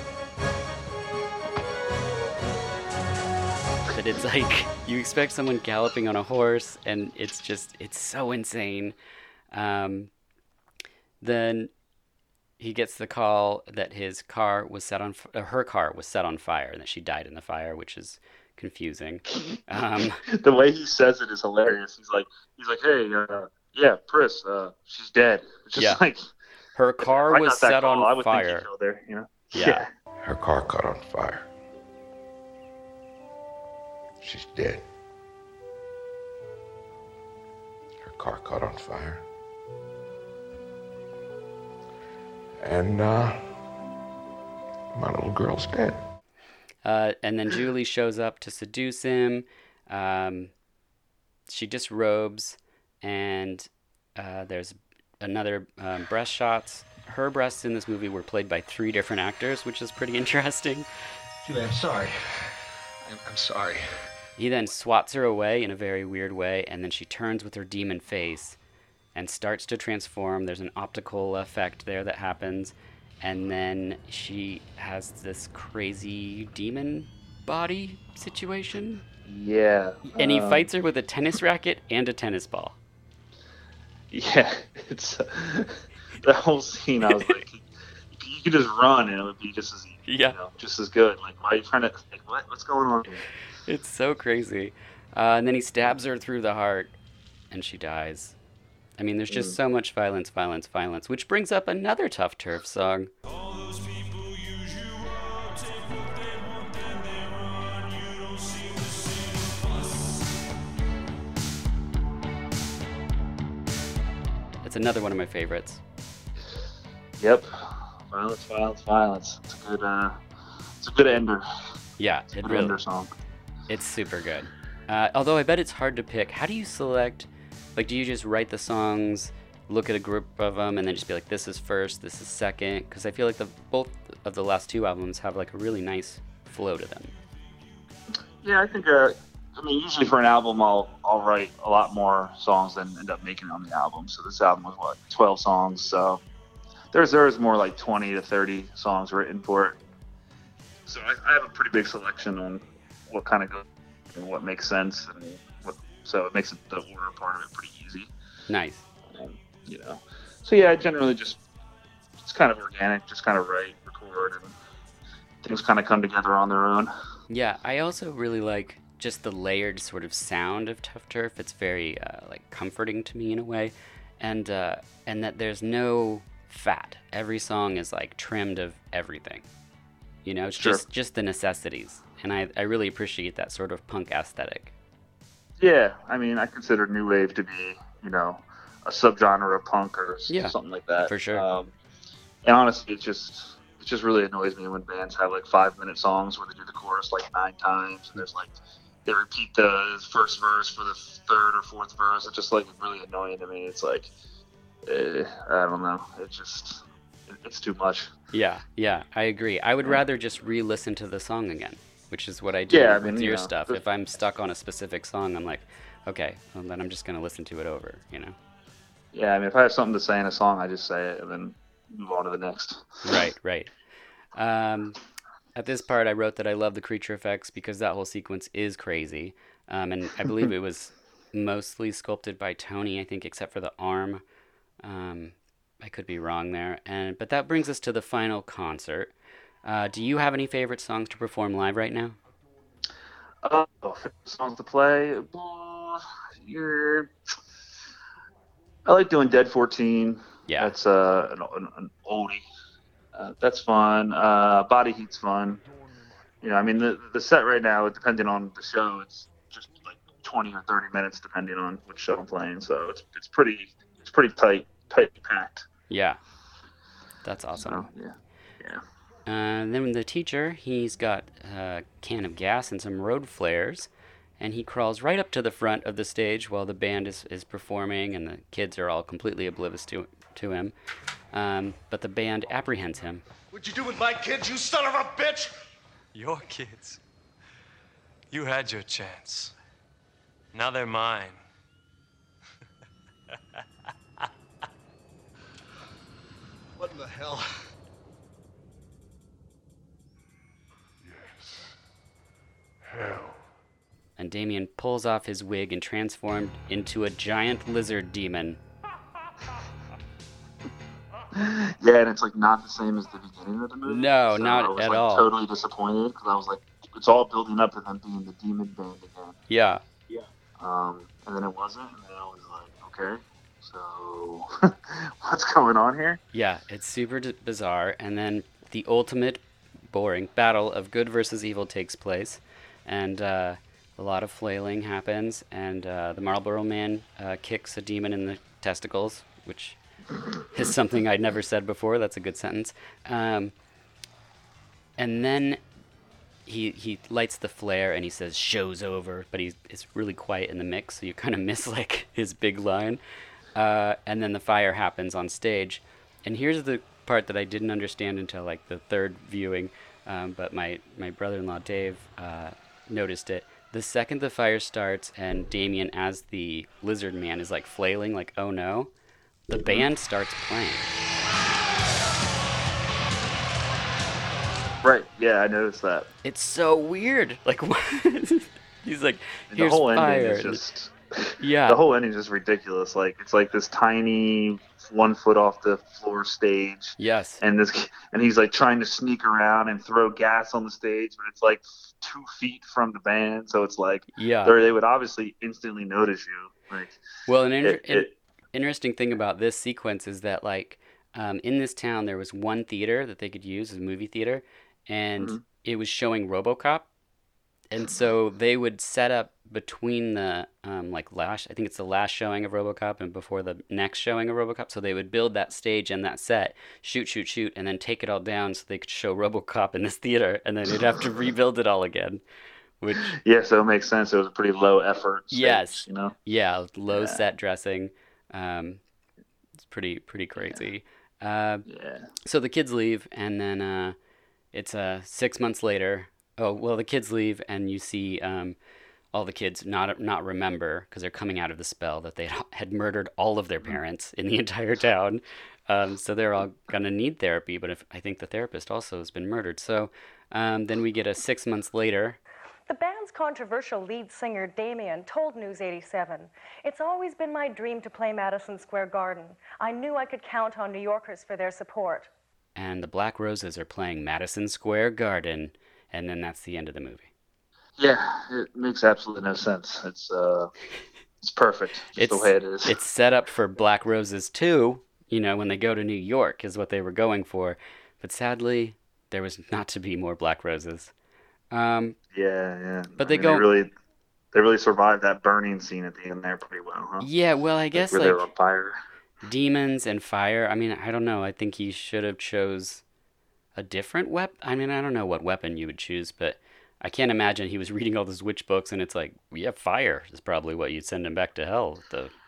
that it's like you expect someone galloping on a horse, and it's so insane. Then he gets the call that her car was set on fire, and that she died in the fire, which is confusing. The way he says it is hilarious. He's like, hey, yeah, Pris, she's dead. It's just like her car was set on I would fire. think he killed her, you know? Yeah. Her car caught on fire. She's dead. Her car caught on fire. And Little girl's dead. And then Julie shows up to seduce him. She disrobes, and there's another breast shots. Her breasts in this movie were played by 3 different actors, which is pretty interesting. Julie, I'm sorry. I'm sorry. He then swats her away in a very weird way, and then she turns with her demon face and starts to transform. There's an optical effect there that happens, and then she has this crazy demon body situation. Yeah. And he fights her with a tennis racket and a tennis ball. Yeah, it's the whole scene. I was like, you could just run and it would be just as just as good. Like, why are you trying to? Like, what's going on here? It's so crazy. And then he stabs her through the heart, and she dies. I mean, there's just so much violence, which brings up another Tough Turf song. It's another one of my favorites. Yep. Violence. It's a good ender. Yeah, it really. Ender song. It's super good. Although I bet it's hard to pick. How do you select? Like, do you just write the songs, look at a group of them, and then just be like, this is first, this is second? Because I feel like both of the last 2 albums have like a really nice flow to them. Yeah, I think. Usually for an album, I'll write a lot more songs than end up making it on the album. So this album was 12 songs. So there's more like 20 to 30 songs written for it. So I have a pretty big selection on what kind of goes and what makes sense, and so it makes the order part of it pretty easy. Nice. So yeah, I generally it's kind of organic, just kind of write, record, and things kind of come together on their own. Yeah, I also really like just the layered sort of sound of Tough Turf. It's very comforting to me in a way, and that there's no fat. Every song is like trimmed of everything. It's just the necessities, and I really appreciate that sort of punk aesthetic. Yeah, I mean, I consider new wave to be a subgenre of punk or something like that. For sure. And honestly, it just really annoys me when bands have like 5-minute songs where they do the chorus like 9 times, and there's like they repeat the first verse for the 3rd or 4th verse. It's just like really annoying to me. It's like, I don't know. It's too much. Yeah, I agree. I would rather just re-listen to the song again, which is what I do with your stuff. If I'm stuck on a specific song, I'm like, okay, well, then I'm just going to listen to it over, Yeah, I mean, if I have something to say in a song, I just say it and then move on to the next. Right. At this part, I wrote that I love the creature effects because that whole sequence is crazy. And I believe it was mostly sculpted by Tony, I think, except for the arm. I could be wrong there. But that brings us to the final concert. Do you have any favorite songs to perform live right now? Favorite songs to play? I like doing Dead 14. Yeah. That's an oldie. That's fun. Body Heat's fun. I mean, the set right now, depending on the show, it's just like 20 or 30 minutes, depending on which show I'm playing. So it's pretty tightly packed. Yeah. That's awesome. So, yeah. Then the teacher, he's got a can of gas and some road flares, and he crawls right up to the front of the stage while the band is performing, and the kids are all completely oblivious to him. But the band apprehends him. What'd you do with my kids, you son of a bitch? Your kids. You had your chance. Now they're mine. What in the hell? Hell. And Damien pulls off his wig and transformed into a giant lizard demon. Yeah, and it's like not the same as the beginning of the movie. No, so not I was, at like, all. Totally disappointed because I was like, it's all building up to them being the demon band again. Yeah. And then it wasn't, and then I was like, okay, so what's going on here? Yeah, it's super bizarre. And then the ultimate boring battle of good versus evil takes place, and a lot of flailing happens, and the Marlboro Man kicks a demon in the testicles, which is something I'd never said before. That's a good sentence. And then he lights the flare and he says, "Show's over," but it's really quiet in the mix, so you kind of miss like his big line. And then the fire happens on stage. And here's the part that I didn't understand until like the third viewing, but my brother-in-law Dave noticed it. The second the fire starts and Damien as the lizard man is like flailing, like, oh no, the band starts playing. Right, yeah, I noticed that. It's so weird. Like, what? He's like, here's the whole fire. ending is just... Yeah. The whole ending is just ridiculous. Like, it's like this tiny 1 foot off the floor stage. Yes. And he's like trying to sneak around and throw gas on the stage, but it's like 2 feet from the band. So it's like, yeah, they would obviously instantly notice you. Like, well, an interesting thing about this sequence is that like, in this town there was one theater that they could use as a movie theater, and it was showing RoboCop. And so they would set up between the I think it's the last showing of RoboCop and before the next showing of RoboCop. So they would build that stage and that set, shoot, and then take it all down so they could show RoboCop in this theater, and then they'd have to rebuild it all again. Which so it makes sense. It was a pretty low effort stage, yes, you know. Yeah, low set dressing. It's pretty crazy. So the kids leave, and then it's 6 months later. Oh, well, the kids leave, and you see all the kids not remember, because they're coming out of the spell, that they had murdered all of their parents in the entire town. So they're all going to need therapy, but I think the therapist also has been murdered. So then we get 6 months later. The band's controversial lead singer, Damien, told News 87, "It's always been my dream to play Madison Square Garden. I knew I could count on New Yorkers for their support." And the Black Roses are playing Madison Square Garden. And then that's the end of the movie. Yeah, it makes absolutely no sense. It's perfect, just the way it is. It's set up for Black Roses 2, when they go to New York is what they were going for. But sadly, there was not to be more Black Roses. Yeah. But they really survived that burning scene at the end there pretty well, huh? Yeah, well, I guess where they were on fire. Demons and fire. I mean, I don't know. I think he should have chose a different weapon. I mean, I don't know what weapon you would choose, but I can't imagine he was reading all those witch books and it's like, yeah, fire is probably what you'd send him back to hell.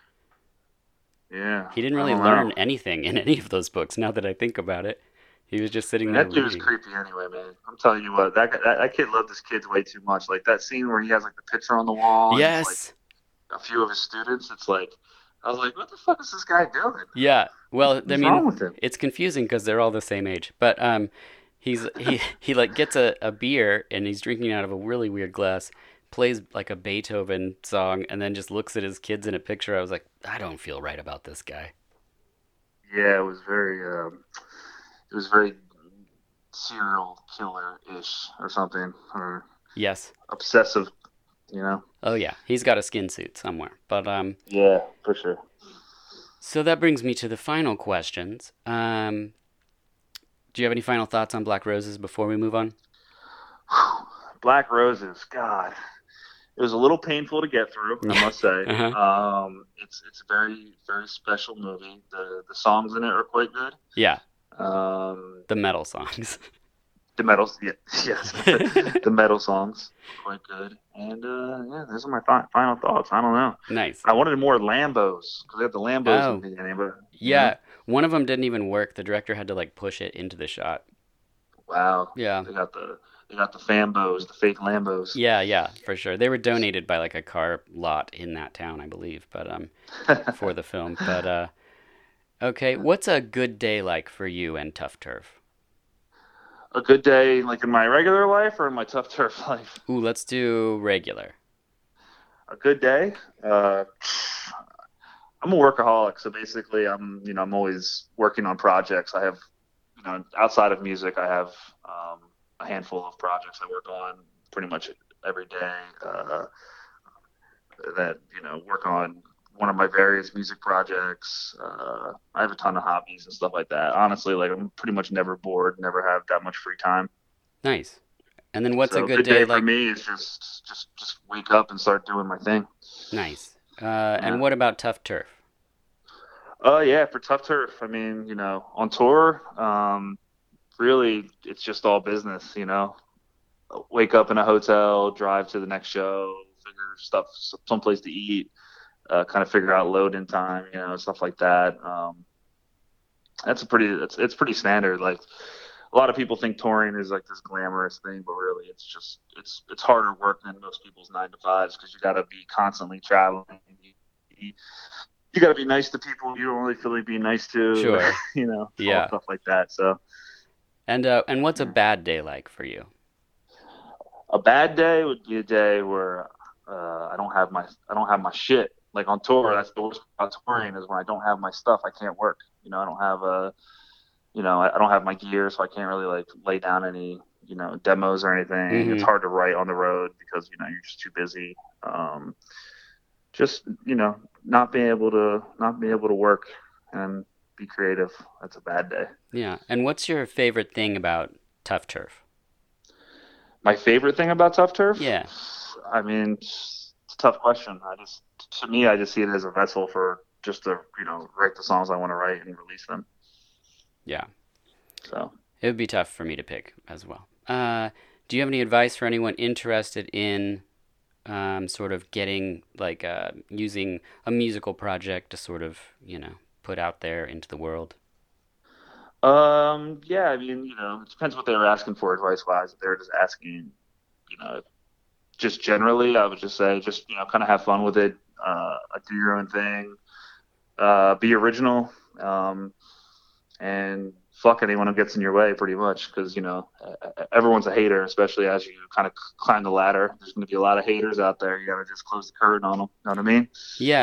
Yeah. He didn't really learn anything in any of those books, now that I think about it. He was just sitting there. That dude was creepy anyway, man. I'm telling you what, that kid loved his kids way too much. Like that scene where he has like the picture on the wall. Yes. And, like, a few of his students. It's like, I was like, what the fuck is this guy doing? Yeah. Well, What's wrong with him? It's confusing because they're all the same age. But he like gets a beer and he's drinking out of a really weird glass, plays like a Beethoven song, and then just looks at his kids in a picture. I was like, I don't feel right about this guy. Yeah, it was very serial killer-ish or something, or yes, obsessive, Oh yeah, he's got a skin suit somewhere, but yeah, for sure. So that brings me to the final questions. Do you have any final thoughts on Black Roses before we move on? Black Roses, God, it was a little painful to get through, I must say. It's a very, very special movie. The songs in it are quite good. Yeah. The metal songs. The metal, yes. The metal songs are quite good. And those are my final thoughts. I don't know. Nice. I wanted more Lambos because they had the Lambos in the beginning, but yeah. One of them didn't even work. The director had to like push it into the shot. Wow. Yeah. They got the Fambos, the fake Lambos. Yeah, for sure. They were donated by like a car lot in that town, I believe, but for the film. But okay, what's a good day like for you and Tough Turf? A good day like in my regular life or in my Tough Turf life? Ooh, let's do regular. A good day? I'm a workaholic, so basically I'm always working on projects. I have, outside of music, I have a handful of projects I work on pretty much every day that, work on one of my various music projects. I have a ton of hobbies and stuff like that. Honestly, like I'm pretty much never bored, never have that much free time. Nice. And then what's so a good day like for me? Is just wake up and start doing my thing. Nice. And what about Tough Turf? Yeah, for Tough Turf, I mean, on tour, really it's just all business, you know. Wake up in a hotel, drive to the next show, figure stuff, someplace to eat, kind of figure out load in time, you know, stuff like that. That's it's pretty standard. Like a lot of people think touring is like this glamorous thing, but really it's harder work than most people's 9 to 5s because you got to be constantly traveling. You got to be nice to people you don't really feel like being nice to. Sure. You know, Yeah. stuff like that. So. And what's a bad day like for you? A bad day would be a day where I don't have my shit. Like on tour, that's the worst part about touring is when I don't have my stuff, I can't work. You know, I don't have my gear, so I can't really like lay down any, you know, demos or anything. Mm-hmm. It's hard to write on the road because, you know, you're just too busy. Just, you know, not being able to work and be creative. That's a bad day. Yeah. And what's your favorite thing about Tough Turf? My favorite thing about Tough Turf? Yeah. I mean, it's a tough question. To me, I just see it as a vessel for just to, you know, write the songs I want to write and release them. Yeah. So. It would be tough for me to pick as well. Do you have any advice for anyone interested in sort of getting, like, using a musical project to sort of, you know, put out there into the world? Yeah, I mean, you know, it depends what they were asking for advice-wise. If they were just asking, you know, just generally, I would just say, just, you know, kind of have fun with it, do your own thing, be original, and fuck anyone who gets in your way, pretty much, because, you know, everyone's a hater, especially as you kind of climb the ladder. There's going to be a lot of haters out there. You got to just close the curtain on them. Know what I mean? Yeah.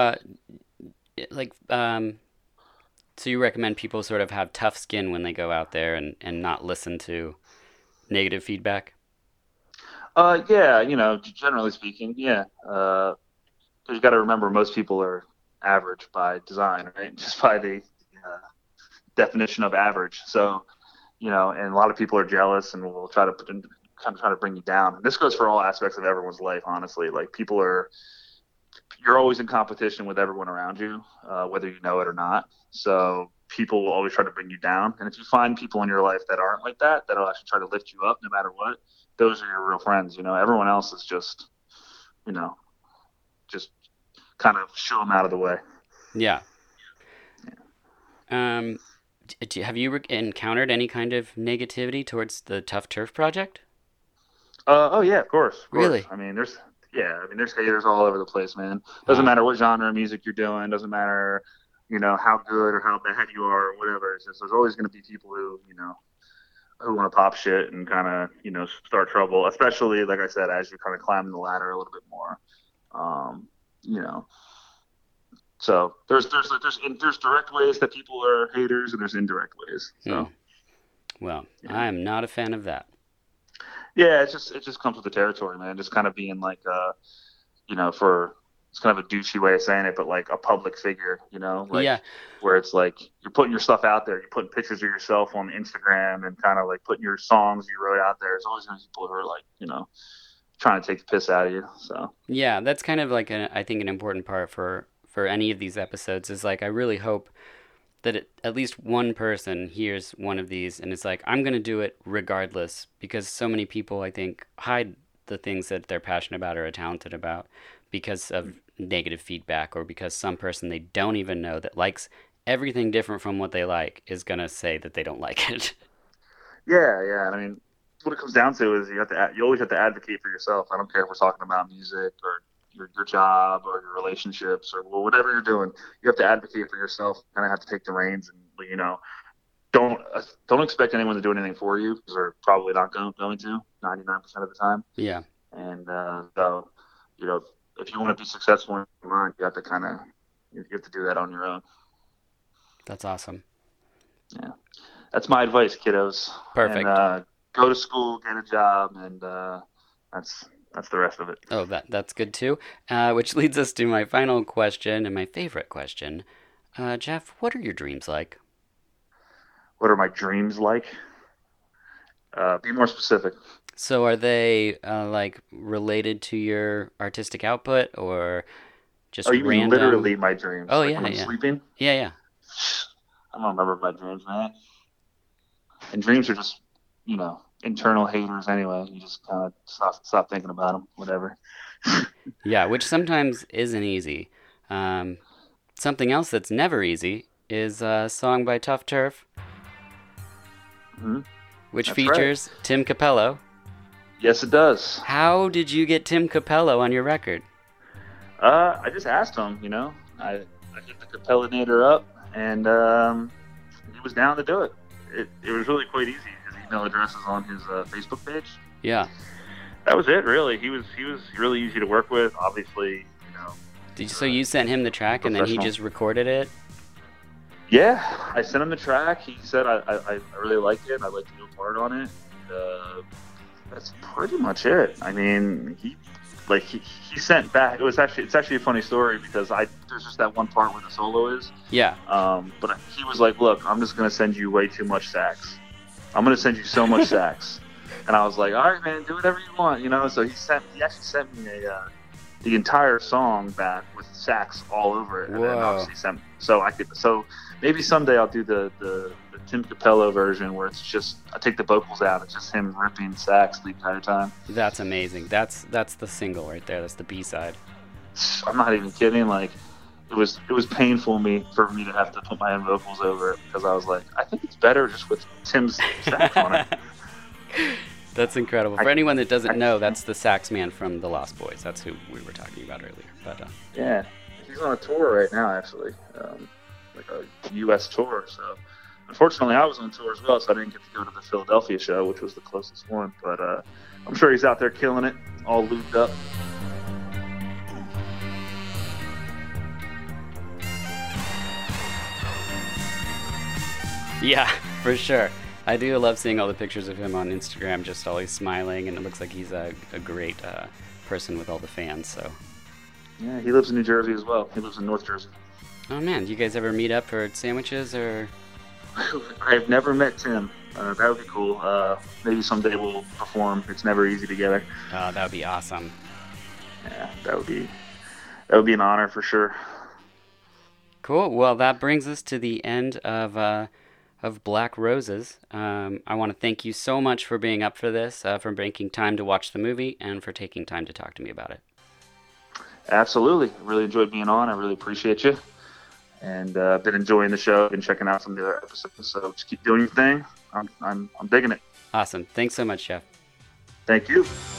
So you recommend people sort of have tough skin when they go out there and not listen to negative feedback? Yeah, you know, generally speaking, yeah. Because you got to remember, most people are average by design, right? Just by the definition of average. So, you know, and a lot of people are jealous and will try to try to bring you down. And this goes for all aspects of everyone's life, honestly. Like you're always in competition with everyone around you, whether you know it or not. So people will always try to bring you down. And if you find people in your life that aren't like that, that'll actually try to lift you up no matter what, those are your real friends. You know, everyone else is just, you know, just kind of shoo them out of the way. Yeah. Have you encountered any kind of negativity towards the Tough Turf project? Oh yeah, of course. Really? I mean, there's haters all over the place, man. Doesn't matter what genre of music you're doing. Doesn't matter, you know, how good or how bad you are or whatever. It's just, there's always going to be people who, you know, who want to pop shit and kind of, you know, start trouble, especially, like I said, as you kind of climb the ladder a little bit more. You know, so there's direct ways that people are haters and there's indirect ways. So, well, yeah. I am not a fan of that. Yeah, it just comes with the territory, man. Just kind of being like, you know, it's kind of a douchey way of saying it, but like a public figure, you know, like, yeah, where it's like you're putting your stuff out there, you're putting pictures of yourself on Instagram and kind of like putting your songs you wrote out there. There's always going to be people who are like, you know, trying to take the piss out of you. So yeah, that's kind of like I think an important part for any of these episodes is like, I really hope that at least one person hears one of these and it's like, I'm going to do it regardless, because so many people, I think, hide the things that they're passionate about or are talented about because of negative feedback, or because some person they don't even know that likes everything different from what they like is going to say that they don't like it. Yeah. I mean, what it comes down to is you always have to advocate for yourself. I don't care if we're talking about music or your job or your relationships or whatever you're doing. You have to advocate for yourself. You kind of have to take the reins and, you know, don't expect anyone to do anything for you, because they're probably not going to 99% of the time. Yeah. And so, you know, if you want to be successful in your mind, you have to do that on your own. That's awesome. Yeah. That's my advice, kiddos. Perfect. And, go to school, get a job, and that's the rest of it. Oh, that's good too. Which leads us to my final question and my favorite question. Jeff, what are your dreams like? What are my dreams like? Be more specific. So are they like related to your artistic output, or just random? You mean literally my dreams? Oh, like yeah, when I'm sleeping? Yeah. I don't remember my dreams, man. And dreams are just, internal haters anyway. You just kind of stop thinking about them, whatever. Yeah, which sometimes isn't easy. Something else that's never easy is a song by Tough Turf, which That's features Tim Capello. Yes, it does. How did you get Tim Capello on your record? I just asked him, I hit the Capellinator up, and he was down to do it. It was really quite easy. His email address is on his Facebook page. Yeah. That was it, really. He was really easy to work with. Obviously, So you sent him the track, and then he just recorded it? Yeah, I sent him the track. He said I really liked it. I'd like to do a part on it. That's pretty much it. I mean, he sent back. It's actually a funny story because there's just that one part where the solo is. Yeah. But he was like, "Look, I'm just gonna send you way too much sax. I'm gonna send you so much sax." And I was like, "All right, man, do whatever you want." So he actually sent me the entire song back with sax all over it. And then obviously so maybe someday I'll do the Tim Capello version where it's just I take the vocals out. It's just him ripping sax the entire time. That's amazing. That's the single right there. That's the B-side. I'm not even kidding. Like it was painful for me to have to put my own vocals over it because I was like, I think it's better just with Tim's sax on it. That's incredible. For anyone that doesn't know, that's the sax man from the Lost Boys. That's who we were talking about earlier. But yeah, he's on a tour right now, actually, like a U.S. tour. So, unfortunately, I was on tour as well, so I didn't get to go to the Philadelphia show, which was the closest one. But I'm sure he's out there killing it, all lubed up. Yeah, for sure. I do love seeing all the pictures of him on Instagram, just always smiling, and it looks like he's a great person with all the fans. So. Yeah, he lives in New Jersey as well. He lives in North Jersey. Oh man, do you guys ever meet up for sandwiches or? I've never met Tim. That would be cool. Maybe someday we'll perform. It's never easy together. Oh, that would be awesome. Yeah, that would be an honor for sure. Cool. Well, that brings us to the end of Black Roses. I want to thank you so much for being up for this, for making time to watch the movie, and for taking time to talk to me about it. Absolutely. I really enjoyed being on. I really appreciate you. And been enjoying the show, been checking out some of the other episodes. So just keep doing your thing. I'm digging it. Awesome. Thanks so much, Jeff. Thank you.